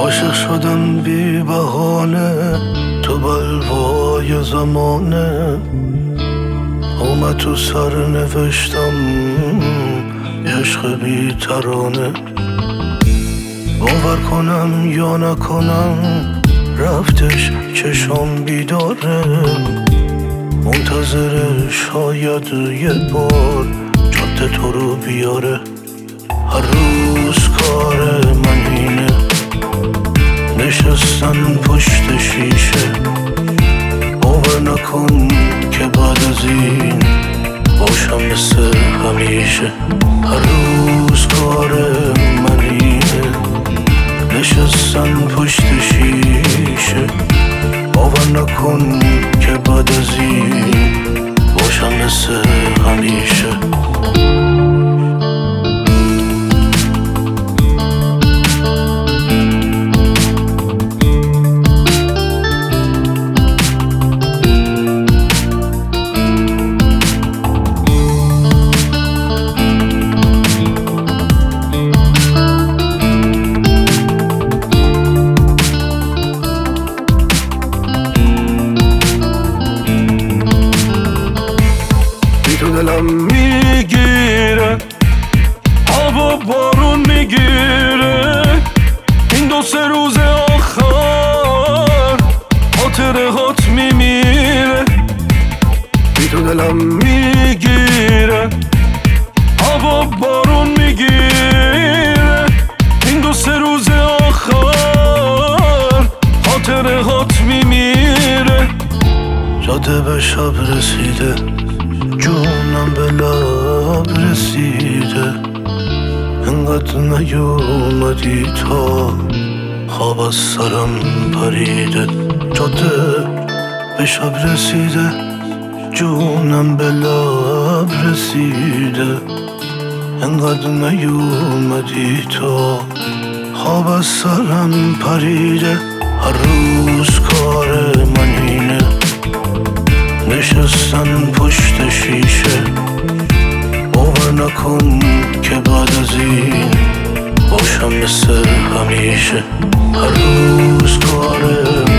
عاشق شدم بی بهانه، تو بلوای زمانه اومد تو سر نوشتم عشق بی ترانه. باور کنم یا نکنم رفتش چشم بیداره، منتظر شاید یه بار جاده تو رو بیاره. هر روز کار من اینه، نشستن پشت شیشه. باور نکن که بعد از این باشم مثل همیشه. هر روز کار من اینه، نشستن پشت شیشه. باور نکن که بعد از این باشم مثل همیشه. دلم میگیره، هوا بارون میگیره. این 2-3 روز آخر خاطره هات میمیره. بی تو دلم میگیره، هوا بارون میگیره. این 2-3 روز آخر خاطره هات میمیره. جاده به شب رسیده، جونم به لب رسیده. انقدر نیومدی تا خواب از سرم پریده. جاده به شب رسیده، جونم به لب رسیده. انقدر نیومدی تا خواب از سرم پریده. هر روز کار من اینه، نشستن پشت شیشه. باور نکن که بعد از این باشم مثل همیشه. هر روز کار